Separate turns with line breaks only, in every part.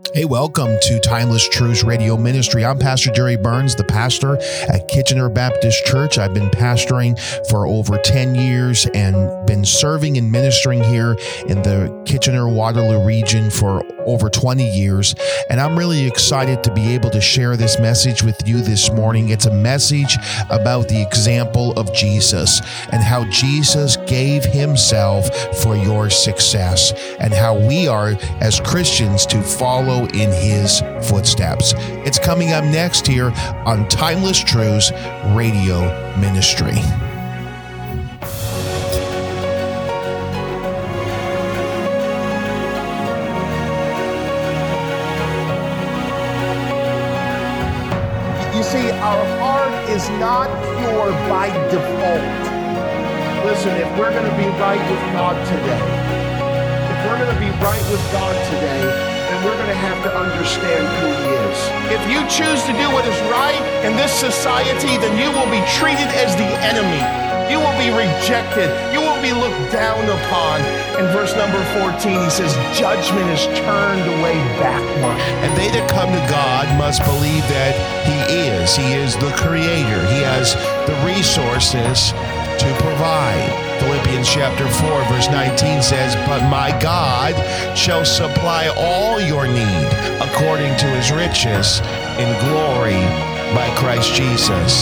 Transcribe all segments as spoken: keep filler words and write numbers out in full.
Hey, welcome to Timeless Truths Radio Ministry. I'm Pastor Jerry Burns, the pastor at Kitchener Baptist Church. I've been pastoring for over ten years and been serving and ministering here in the Kitchener-Waterloo region for over twenty years. And I'm really excited to be able to share this message with you this morning. It's a message about the example of Jesus and how Jesus gave himself for your success and how we are, as Christians, to follow in his footsteps. It's coming up next here on Timeless Truths Radio Ministry.
You see, our heart is not pure by default. Listen, if we're going to be right with God today, if we're going to be right with God today, then we're going to have to understand who he is. If you choose to do what is right in this society, then you will be treated as the enemy. You will be rejected. You will be looked down upon. In verse number fourteen, he says, judgment is turned away backward.
And they that come to God must believe that he is. He is the creator. He has the resources to provide. Philippians chapter four, verse nineteen says, but my God shall supply all your need according to his riches in glory by Christ Jesus.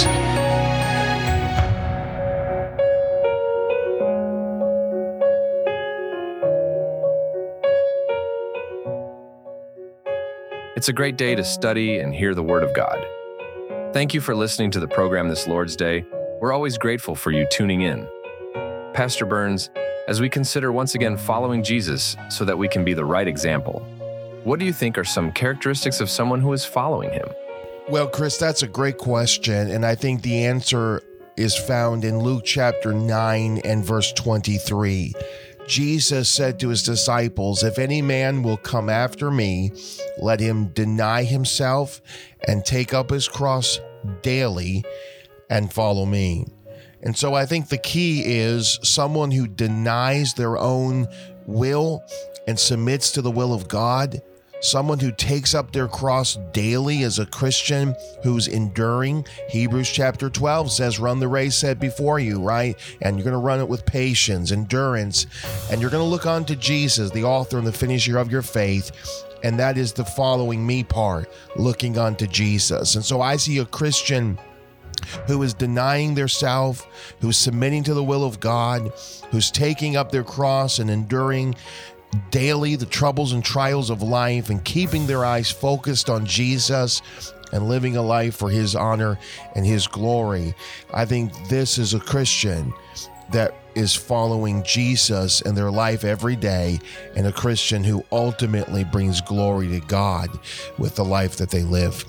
It's a great day to study and hear the Word of God. Thank you for listening to the program this Lord's Day. We're always grateful for you tuning in. Pastor Burns, as we consider once again following Jesus so that we can be the right example, what do you think are some characteristics of someone who is following him?
Well, Chris, that's a great question, and I think the answer is found in Luke chapter nine and verse twenty-three. Jesus said to his disciples, if any man will come after me, let him deny himself and take up his cross daily and follow me. And so I think the key is someone who denies their own will and submits to the will of God, someone who takes up their cross daily as a Christian who's enduring. Hebrews chapter twelve says, run the race set before you, right? And you're going to run it with patience, endurance, and you're going to look unto Jesus, the author and the finisher of your faith. And that is the following me part, looking unto Jesus. And so I see a Christian who is denying their self, who's submitting to the will of God, who's taking up their cross and enduring daily the troubles and trials of life and keeping their eyes focused on Jesus and living a life for his honor and his glory. I think this is a Christian that is following Jesus in their life every day, and a Christian who ultimately brings glory to God with the life that they live.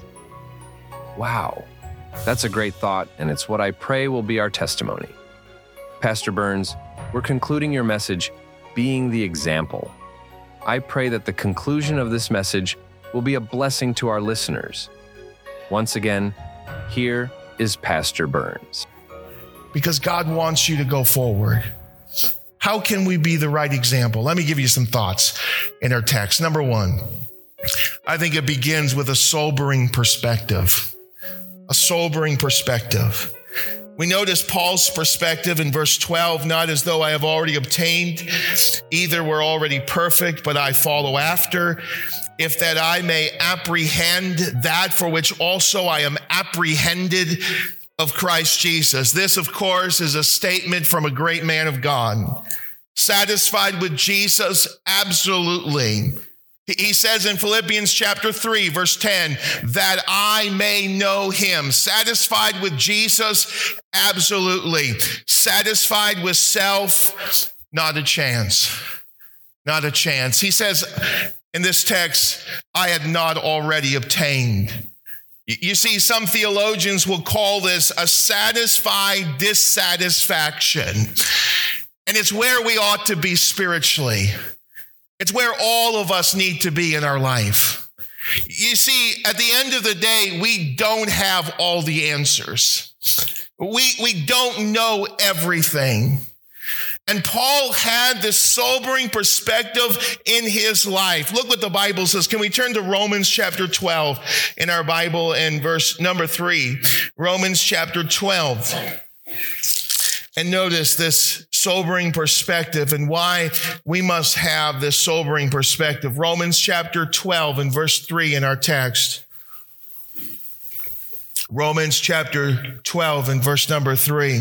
Wow, that's a great thought, and it's what I pray will be our testimony. Pastor Burns, we're concluding your message, being the example. I pray that the conclusion of this message will be a blessing to our listeners. Once again, here is Pastor Burns.
Because God wants you to go forward. How can we be the right example? Let me give you some thoughts in our text. Number one, I think it begins with a sobering perspective. A sobering perspective. We notice Paul's perspective in verse twelve, not as though I have already obtained, either we're already perfect, but I follow after, if that I may apprehend that for which also I am apprehended of Christ Jesus. This, of course, is a statement from a great man of God. Satisfied with Jesus? Absolutely. He says in Philippians chapter three, verse ten, that I may know him. Satisfied with Jesus? Absolutely. Satisfied with self? Not a chance. Not a chance. He says in this text, I had not already obtained. You see, some theologians will call this a satisfied dissatisfaction. And it's where we ought to be spiritually. It's where all of us need to be in our life. You see, at the end of the day, we don't have all the answers. We, we don't know everything.
And Paul had this sobering perspective in his life. Look what the Bible says. Can we turn to Romans chapter twelve in our Bible in verse number three? Romans chapter twelve. And notice this sobering perspective and why we must have this sobering perspective. Romans chapter twelve and verse three in our text. Romans chapter twelve and verse number three.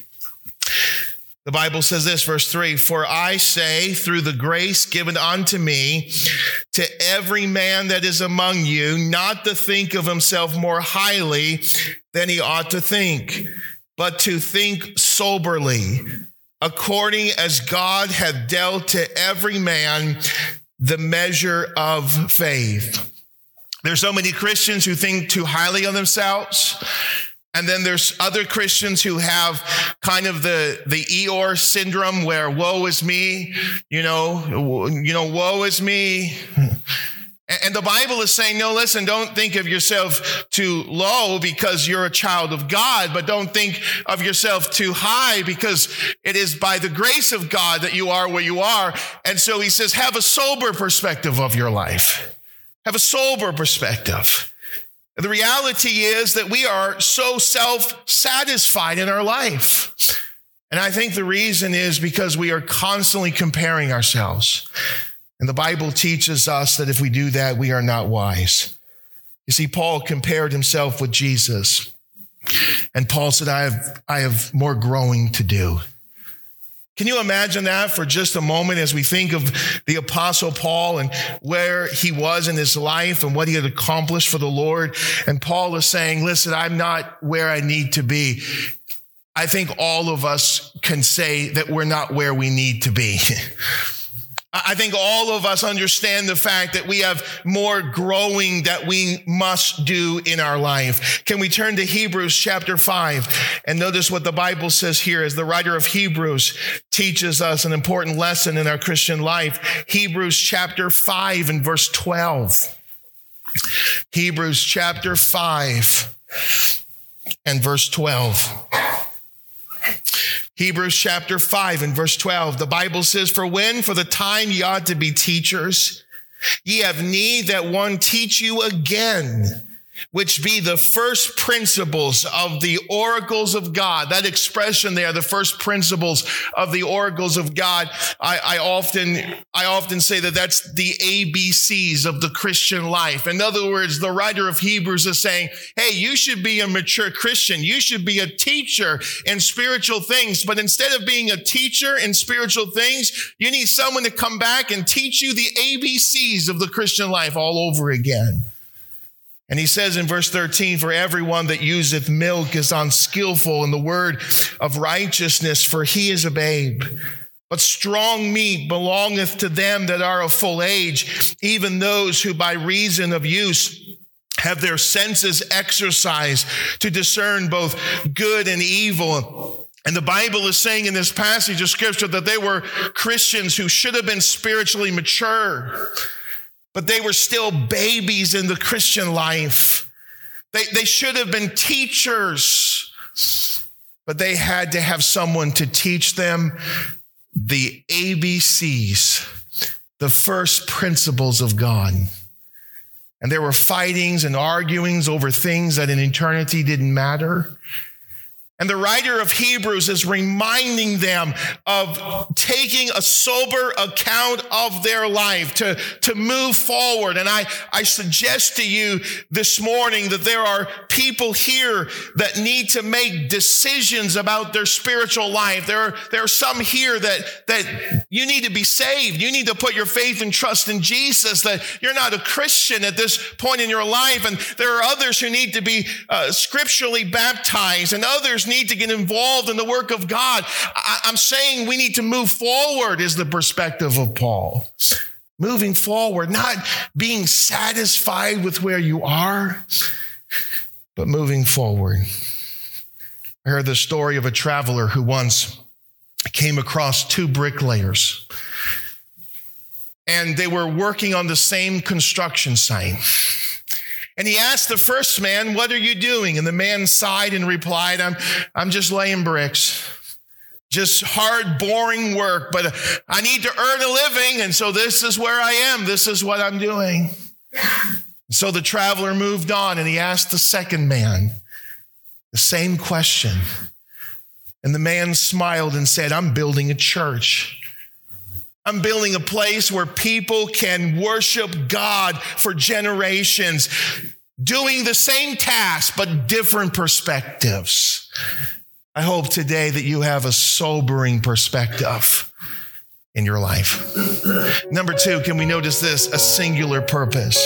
The Bible says this, verse three, for I say through the grace given unto me to every man that is among you, not to think of himself more highly than he ought to think, but to think soberly, according as God hath dealt to every man the measure of faith. There's so many Christians who think too highly of themselves. And then there's other Christians who have kind of the, the Eeyore syndrome where woe is me, you know, you know, woe is me. And the Bible is saying, no, listen, don't think of yourself too low because you're a child of God, but don't think of yourself too high because it is by the grace of God that you are where you are. And so he says, have a sober perspective of your life. Have a sober perspective. The reality is that we are so self-satisfied in our life. And I think the reason is because we are constantly comparing ourselves. And the Bible teaches us that if we do that, we are not wise. You see, Paul compared himself with Jesus. And Paul said, I have, I have more growing to do. Can you imagine that for just a moment as we think of the Apostle Paul and where he was in his life and what he had accomplished for the Lord? And Paul is saying, listen, I'm not where I need to be. I think all of us can say that we're not where we need to be. I think all of us understand the fact that we have more growing that we must do in our life. Can we turn to Hebrews chapter five and notice what the Bible says here as the writer of Hebrews teaches us an important lesson in our Christian life. Hebrews chapter five and verse twelve. Hebrews chapter five and verse twelve. Hebrews chapter five and verse twelve, the Bible says, for when for the time ye ought to be teachers, ye have need that one teach you again, which be the first principles of the oracles of God. That expression there, the first principles of the oracles of God, I, I often, I often say that that's the A B Cs of the Christian life. In other words, the writer of Hebrews is saying, hey, you should be a mature Christian. You should be a teacher in spiritual things. But instead of being a teacher in spiritual things, you need someone to come back and teach you the A B Cs of the Christian life all over again. And he says in verse thirteen, for everyone that useth milk is unskillful in the word of righteousness, for he is a babe. But strong meat belongeth to them that are of full age, even those who by reason of use have their senses exercised to discern both good and evil. And the Bible is saying in this passage of scripture that they were Christians who should have been spiritually mature, but they were still babies in the Christian life. They, they should have been teachers, but they had to have someone to teach them the A B Cs, the first principles of God. And there were fightings and arguings over things that in eternity didn't matter. And the writer of Hebrews is reminding them of taking a sober account of their life to, to move forward. And I, I suggest to you this morning that there are people here that need to make decisions about their spiritual life. There are, there are some here that, that you need to be saved. You need to put your faith and trust in Jesus, that you're not a Christian at this point in your life. And there are others who need to be uh, scripturally baptized, and others need to get involved in the work of God. I, I'm saying we need to move forward is the perspective of Paul. Moving forward, not being satisfied with where you are, but moving forward. I heard the story of a traveler who once came across two bricklayers, and they were working on the same construction site. And he asked the first man, what are you doing? And the man sighed and replied, I'm, I'm just laying bricks.
just hard, boring work, but I need to earn a living. And so this is where I am. This is what I'm doing. So the traveler moved on and he asked the second man the same question. And the man smiled and said, I'm building a church. I'm building a place where people can worship God for generations, doing the same task, but different perspectives. I hope today that you have a sobering perspective in your life. Number two, can we notice this? A singular purpose.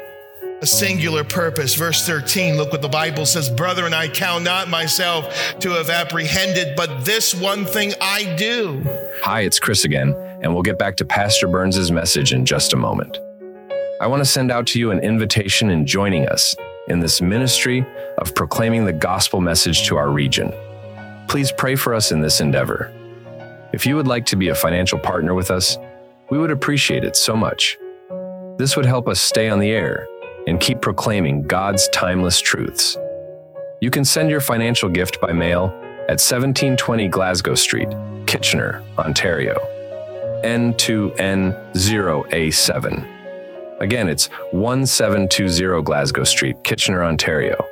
A singular purpose. Verse thirteen, look what the Bible says. Brethren, I count not myself to have apprehended, but this one thing I do.
Hi, it's Chris again, and we'll get back to Pastor Burns' message in just a moment. I want to send out to you an invitation in joining us in this ministry of proclaiming the gospel message to our region. Please pray for us in this endeavor. If you would like to be a financial partner with us, we would appreciate it so much. This would help us stay on the air and keep proclaiming God's timeless truths. You can send your financial gift by mail at seventeen twenty Glasgow Street, Kitchener, Ontario, N two N zero A seven. Again, it's one seven two zero Glasgow Street, Kitchener, Ontario,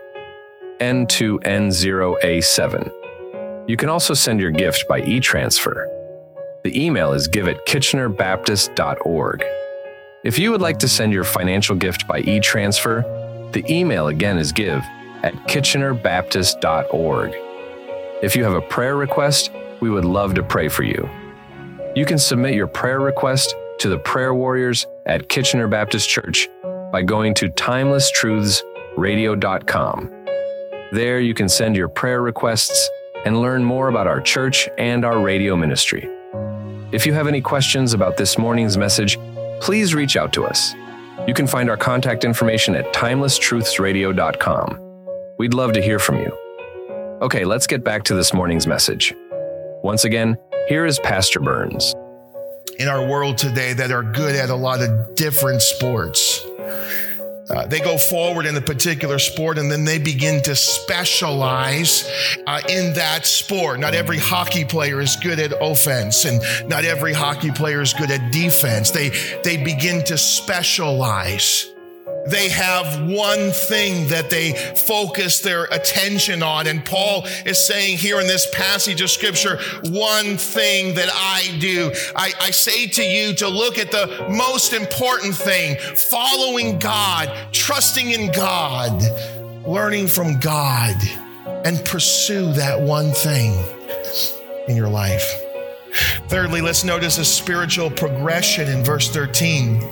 N two N zero A seven. You can also send your gift by e-transfer. The email is give at kitchener baptist dot org. If you would like to send your financial gift by e-transfer, the email again is give at kitchener baptist dot org. If you have a prayer request, we would love to pray for you. You can submit your prayer request to the prayer warriors at Kitchener Baptist Church by going to timeless truths radio dot com. There you can send your prayer requests and learn more about our church and our radio ministry. If you have any questions about this morning's message, please reach out to us. You can find our contact information at timeless truths radio dot com. We'd love to hear from you. Okay, let's get back to this morning's message. Once again, here is Pastor Burns.
In our world today that are good at a lot of different sports. Uh, they go forward in a particular sport and then they begin to specialize uh, in that sport. Not every hockey player is good at offense and not every hockey player is good at defense. They, they begin to specialize. They have one thing that they focus their attention on. And Paul is saying here in this passage of scripture, one thing that I do. I, I say to you to look at the most important thing, following God, trusting in God, learning from God, and pursue that one thing in your life. Thirdly, let's notice a spiritual progression in verse thirteen.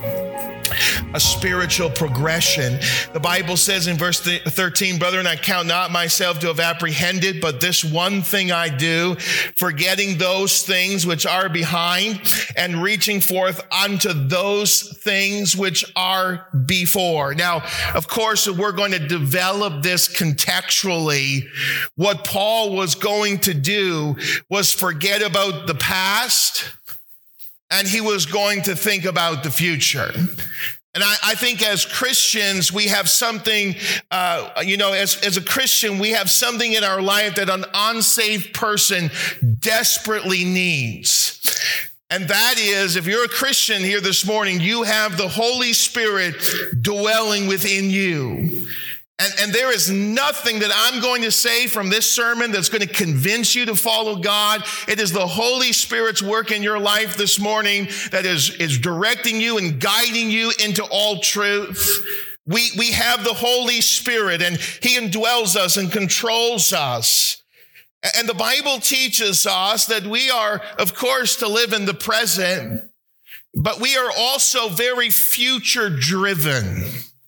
A spiritual progression. The Bible says in verse thirteen, brethren, I count not myself to have apprehended, but this one thing I do, forgetting those things which are behind and reaching forth unto those things which are before. Now, of course, we're going to develop this contextually. What Paul was going to do was forget about the past, and he was going to think about the future. And I, I think as Christians, we have something, uh, you know, as, as a Christian, we have something in our life that an unsaved person desperately needs. And that is, if you're a Christian here this morning, you have the Holy Spirit dwelling within you. And, and there is nothing that I'm going to say from this sermon that's going to convince you to follow God. It is the Holy Spirit's work in your life this morning that is, is directing you and guiding you into all truth. We, we have the Holy Spirit, and He indwells us and controls us. And the Bible teaches us that we are, of course, to live in the present, but we are also very future-driven.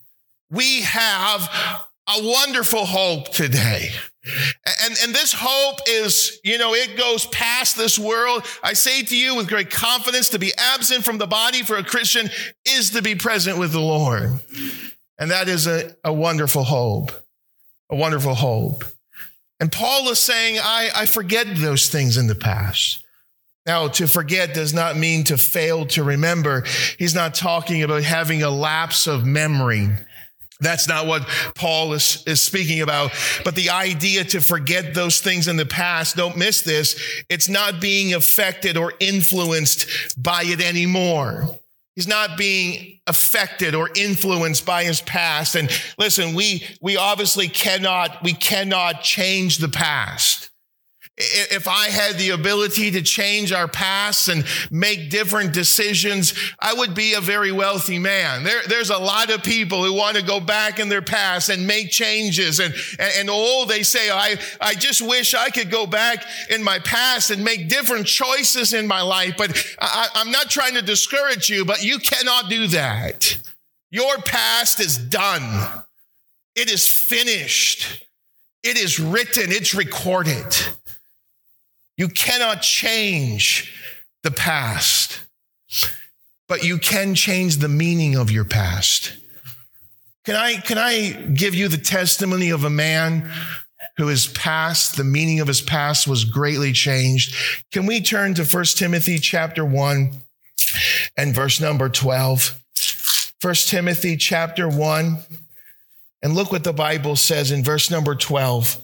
We have a wonderful hope today. And, and this hope is, you know, it goes past this world. I say to you with great confidence, to be absent from the body for a Christian is to be present with the Lord. And that is a, a wonderful hope, a wonderful hope. And Paul is saying, I, I forget those things in the past. Now, to forget does not mean to fail to remember. He's not talking about having a lapse of memory.
That's not what Paul is, is speaking about. But the idea to forget those things in the past, don't miss this, it's not being affected or influenced by it anymore. He's not being affected or influenced by his past. And listen, we, we obviously cannot, we cannot change the past. If I had the ability to change our past and make different decisions, I would be a very wealthy man. There, there's a lot of people who want to go back in their past and make changes. And, and, and oh, they say, I, I just wish I could go back in my past and make different choices in my life. But I, I'm not trying to discourage you, but you cannot do that. Your past is done. It is finished. It is written. It's recorded. You cannot change the past, but you can change the meaning of your past. Can I, can I give you the testimony of a man who his past, the meaning of his past was greatly changed? Can we turn to First Timothy chapter one and verse number twelve? First Timothy chapter one, and look what the Bible says in verse number twelve.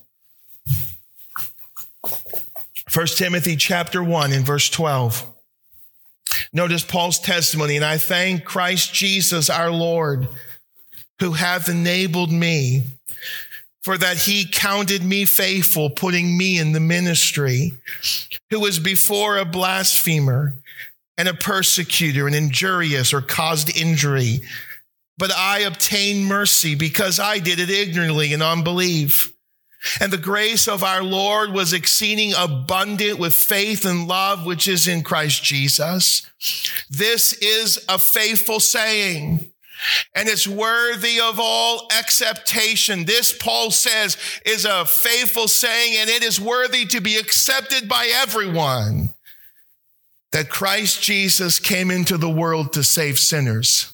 First Timothy chapter one and verse twelve. Notice Paul's testimony. And I thank Christ Jesus our Lord, who hath enabled me, for that he counted me faithful, putting me in the ministry, who was before a blasphemer and a persecutor and injurious or caused injury. But I obtained mercy because I did it ignorantly in unbelief. And the grace of our Lord was exceeding abundant with faith and love, which is in Christ Jesus. This is a faithful saying, and it's worthy of all acceptation. This, Paul says, is a faithful saying, and it is worthy to be accepted by everyone, that Christ Jesus came into the world to save sinners.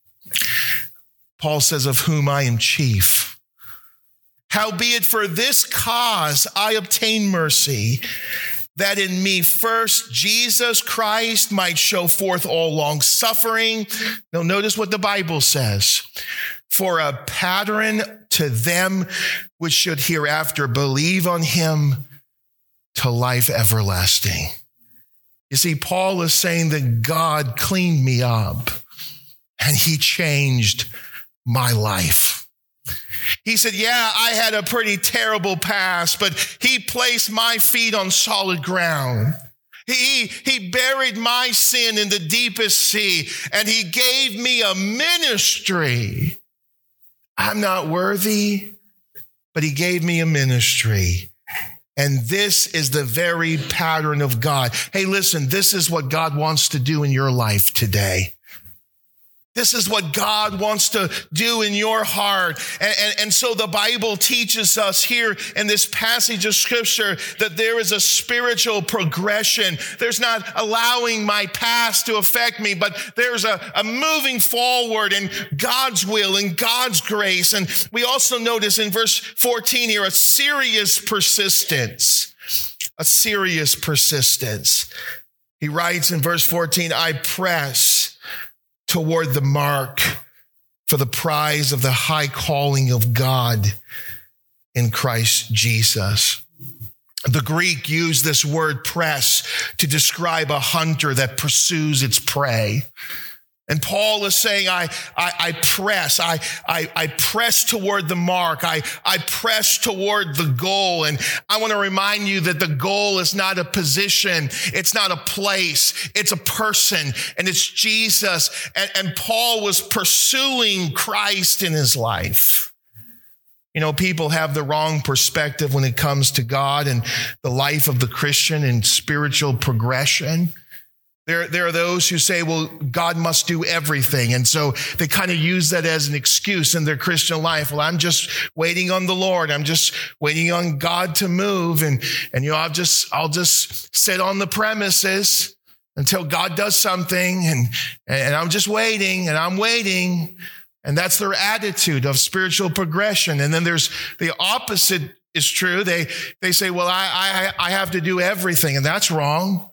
Paul says, of whom I am chief. Howbeit for this cause I obtain mercy, that in me first Jesus Christ might show forth all long suffering. Now notice what the Bible says. For a pattern to them which should hereafter believe on him to life everlasting. You see, Paul is saying that God cleaned me up and he changed my life. He said, yeah, I had a pretty terrible past, but he placed my feet on solid ground. He, he buried my sin in the deepest sea, and he gave me a ministry. I'm not worthy, but he gave me a ministry. And this is the very pattern of God. Hey, listen, this is what God wants to do in your life today. This is what God wants to do in your heart. And, and, and so the Bible teaches us here in this passage of scripture that there is a spiritual progression. There's not allowing my past to affect me, but there's a, a moving forward in God's will and God's grace. And we also notice in verse fourteen here, a serious persistence, a serious persistence. He writes in verse fourteen, I press toward the mark for the prize of the high calling of God in Christ Jesus. The Greek used this word press to describe a hunter that pursues its prey. And Paul is saying, I, I, I press, I, I, I press toward the mark. I, I press toward the goal. And I want to remind you that the goal is not a position. It's not a place. It's a person, and it's Jesus. And, and Paul was pursuing Christ in his life. You know, people have the wrong perspective when it comes to God and the life of the Christian and spiritual progression. There, there are those who say, well, God must do everything. And so they kind of use that as an excuse in their Christian life. Well, I'm just waiting on the Lord. I'm just waiting on God to move. And, and you know, I'll just, I'll just sit on the premises until God does something. And, and I'm just waiting and I'm waiting. And that's their attitude of spiritual progression. And then there's the opposite is true. They, they say, well, I, I, I have to do everything. And that's wrong.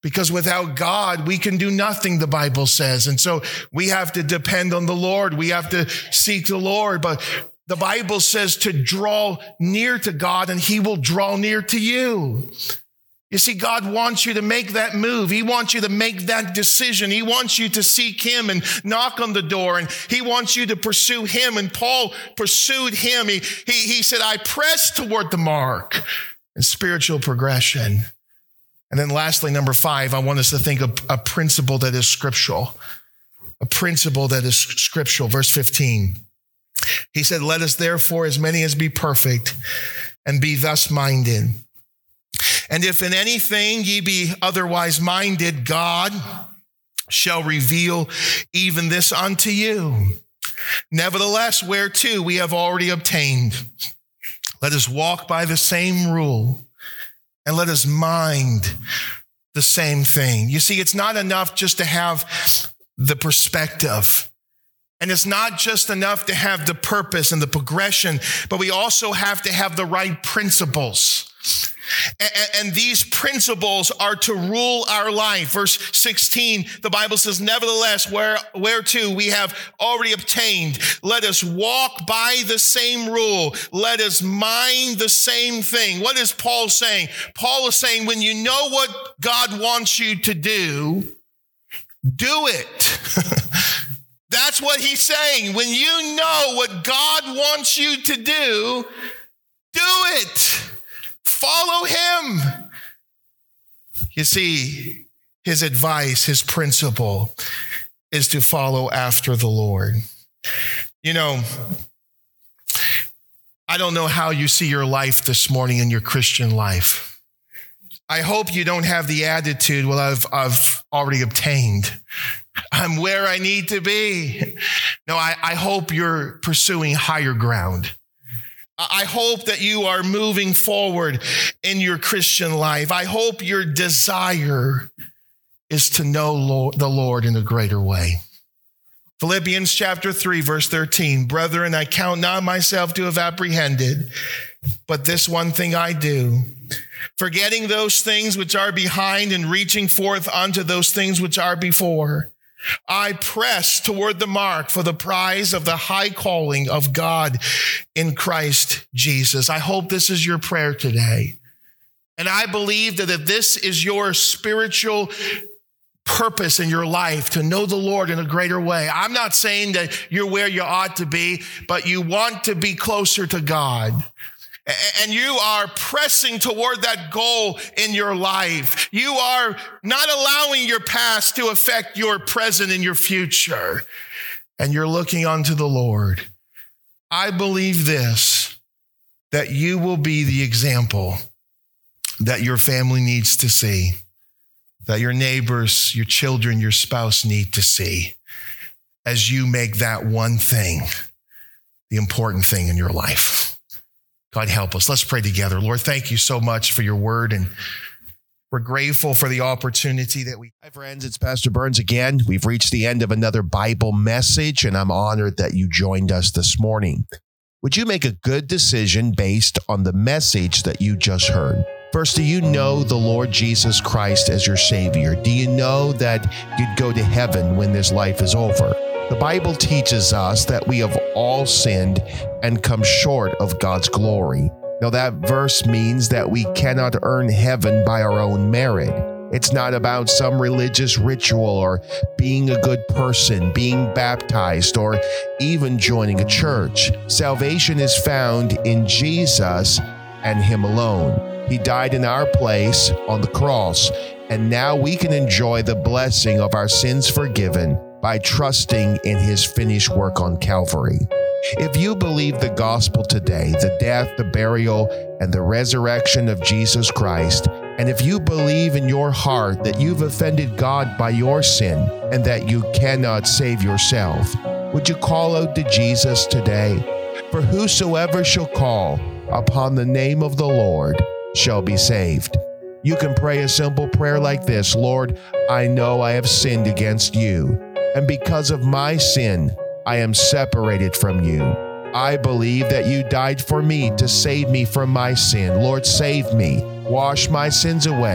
Because without God, we can do nothing, the Bible says. And so we have to depend on the Lord. We have to seek the Lord. But the Bible says to draw near to God and he will draw near to you. You see, God wants you to make that move. He wants you to make that decision. He wants you to seek him and knock on the door, and he wants you to pursue him. And Paul pursued him. He, he, he said, I press toward the mark and spiritual progression. And then lastly, number five, I want us to think of a principle that is scriptural, a principle that is scriptural. Verse fifteen, he said, let us therefore, as many as be perfect, and be thus minded. And if in anything ye be otherwise minded, God shall reveal even this unto you. Nevertheless, whereto we have already obtained, let us walk by the same rule, and let us mind the same thing. You see, it's not enough just to have the perspective. And it's not just enough to have the purpose and the progression, but we also have to have the right principles. And these principles are to rule our life. Verse sixteen, the Bible says, nevertheless, where, whereto we have already obtained, let us walk by the same rule. Let us mind the same thing. What is Paul saying? Paul is saying, when you know what God wants you to do, do it. That's what he's saying. When you know what God wants you to do, do it. Follow him. You see, his advice, his principle is to follow after the Lord. You know, I don't know how you see your life this morning in your Christian life. I hope you don't have the attitude, well, I've, I've already obtained. I'm where I need to be. No, I, I hope you're pursuing higher ground. I hope that you are moving forward in your Christian life. I hope your desire is to know the Lord in a greater way. Philippians chapter three, verse thirteen, brethren, I count not myself to have apprehended, but this one thing I do, forgetting those things which are behind and reaching forth unto those things which are before. I press toward the mark for the prize of the high calling of God in Christ Jesus. I hope this is your prayer today. And I believe that if this is your spiritual purpose in your life, to know the Lord in a greater way, I'm not saying that you're where you ought to be, but you want to be closer to God. And you are pressing toward that goal in your life. You are not allowing your past to affect your present and your future. And you're looking unto the Lord. I believe this, that you will be the example that your family needs to see, that your neighbors, your children, your spouse need to see as you make that one thing the important thing in your life. God help us. Let's pray together. Lord, thank you so much for your word, and we're grateful for the opportunity that we. Hi, friends. It's Pastor Burns again. We've reached the end of another Bible message, and I'm honored that you joined us this morning. Would you make a good decision based on the message that you just heard? First, do you know the Lord Jesus Christ as your Savior? Do you know that you'd go to heaven when this life is over? The Bible teaches us that we have all sinned and come short of God's glory. Now, that verse means that we cannot earn heaven by our own merit. It's not about some religious ritual or being a good person, being baptized, or even joining a church. Salvation is found in Jesus and Him alone. He died in our place on the cross, and now we can enjoy the blessing of our sins forgiven by trusting in His finished work on Calvary. If you believe the gospel today, the death, the burial, and the resurrection of Jesus Christ, and if you believe in your heart that you've offended God by your sin and that you cannot save yourself, would you call out to Jesus today? For whosoever shall call upon the name of the Lord shall be saved. You can pray a simple prayer like this: Lord, I know I have sinned against you, and because of my sin, I am separated from you. I believe that you died for me to save me from my sin. Lord, save me. Wash my sins away.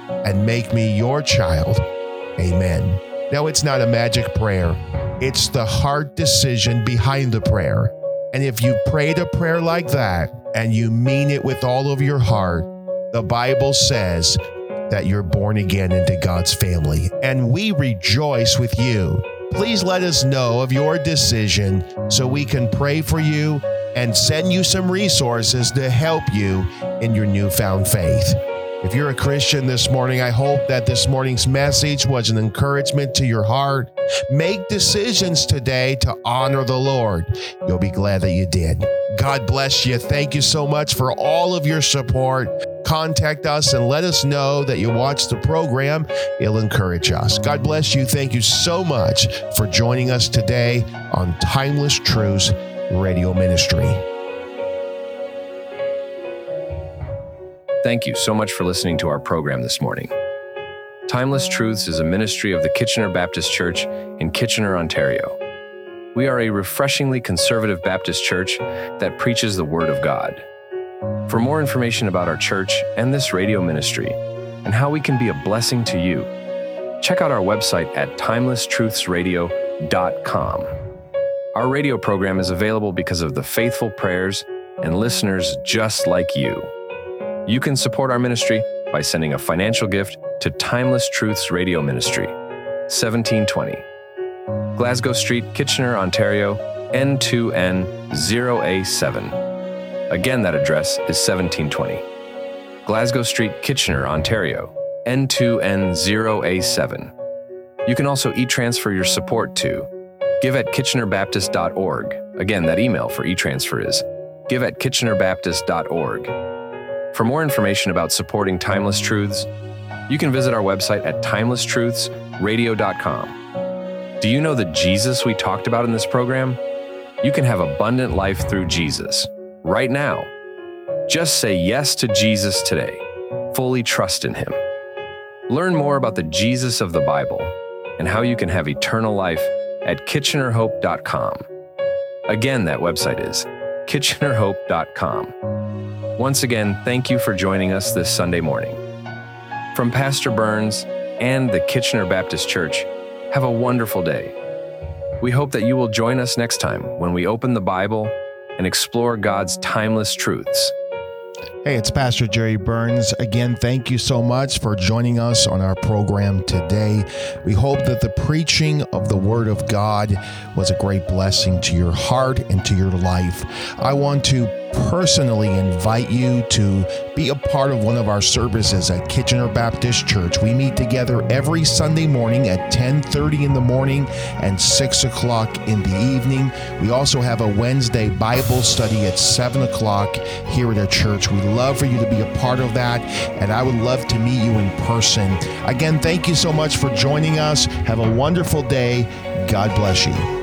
and make me your child. Amen. Now, it's not a magic prayer. It's the heart decision behind the prayer. And if you prayed a prayer like that and you mean it with all of your heart, the Bible says that you're born again into God's family. And we rejoice with you. Please let us know of your decision so we can pray for you and send you some resources to help you in your newfound faith. If you're a Christian this morning, I hope that this morning's message was an encouragement to your heart. Make decisions today to honor the Lord. You'll be glad that you did. God bless you. Thank you so much for all of your support. Contact us and let us know that you watched the program. It'll encourage us. God bless you. Thank you so much for joining us today on Timeless Truths Radio Ministry.
Thank you so much for listening to our program this morning. Timeless Truths is a ministry of the Kitchener Baptist Church in Kitchener, Ontario. We are a refreshingly conservative Baptist church that preaches the Word of God. For more information about our church and this radio ministry and how we can be a blessing to you, check out our website at timeless truths radio dot com. Our radio program is available because of the faithful prayers and listeners just like you. You can support our ministry by sending a financial gift to Timeless Truths Radio Ministry, seventeen twenty, Glasgow Street, Kitchener, Ontario, N two N zero A seven. Again, that address is seventeen twenty, Glasgow Street, Kitchener, Ontario, N two N zero A seven. You can also e-transfer your support to give at kitchener baptist dot org. Again, that email for e-transfer is give at kitchener baptist dot org. For more information about supporting Timeless Truths, you can visit our website at timeless truths radio dot com. Do you know the Jesus we talked about in this program? You can have abundant life through Jesus right now. Just say yes to Jesus today. Fully trust in Him. Learn more about the Jesus of the Bible and how you can have eternal life at kitchener hope dot com. Again, that website is kitchener hope dot com. Once again, thank you for joining us this Sunday morning. From Pastor Burns and the Kitchener Baptist Church, have a wonderful day. We hope that you will join us next time when we open the Bible and explore God's timeless truths.
Hey, it's Pastor Jerry Burns. Again, thank you so much for joining us on our program today. We hope that the preaching of the Word of God was a great blessing to your heart and to your life. I want to personally invite you to be a part of one of our services at Kitchener Baptist Church. We meet together every Sunday morning at ten thirty in the morning and six o'clock in the evening. We also have a Wednesday Bible study at seven o'clock here at our church. We'd love for you to be a part of that, and I would love to meet you in person. Again, thank you so much for joining us. Have a wonderful day. God bless you.